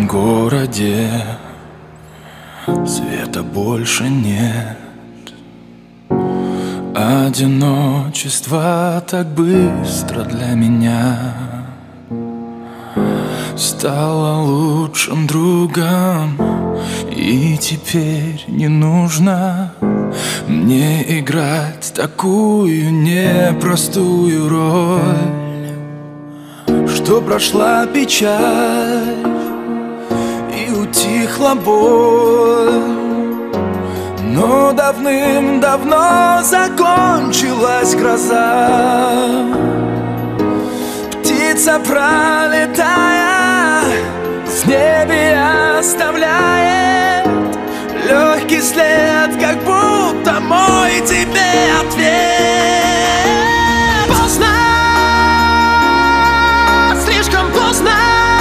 городе света больше нет. Одиночество так быстро для меня стало лучшим другом, и теперь не нужно мне играть такую непростую роль, что прошла печаль и утихла боль. Но давным-давно закончилась гроза. Птица, пролетая, в небе оставляет легкий след, как будто мой тебе ответ. Поздно, слишком поздно,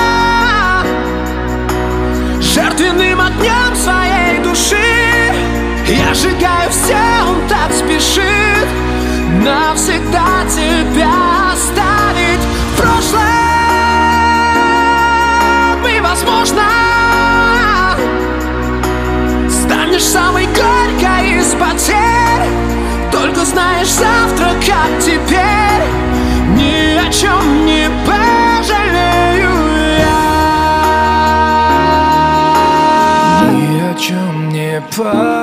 жертвенным огнем своей души я сжигаю все, он так спешит навсегда тебя оставить в прошлом. И, возможно, станешь самой горькой из потерь. Только знаешь, завтра, как теперь, ни о чем не пожалею я. Ни о чем не пожалею.